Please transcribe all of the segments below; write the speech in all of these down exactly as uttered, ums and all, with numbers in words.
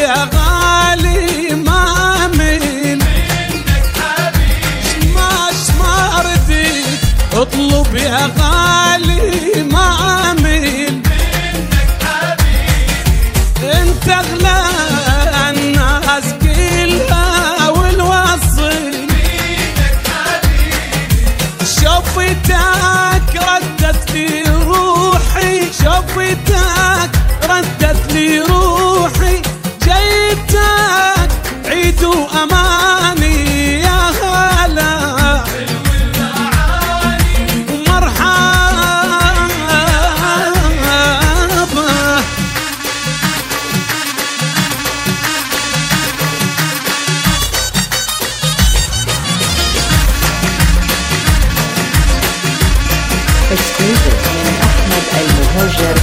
يا غالي ما من منك حبيبي ماش ما رديت اطلب يا غالي ما من منك حبيبي انت اغلى الناس كلها والوصل منك حبيبي شوفتك ردت لي روحي شوفتك ردت لي روحي جيتك عيد واماني يا هلا حلو المعاني ومرحبا Exclusive من أحمد المهاجر.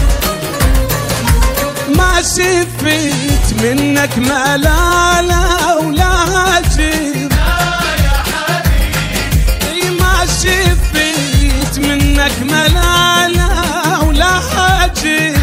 ما شفت منك ملالة ولا هجر لا يا حبيبي ما شفت منك ملالة ولا هجر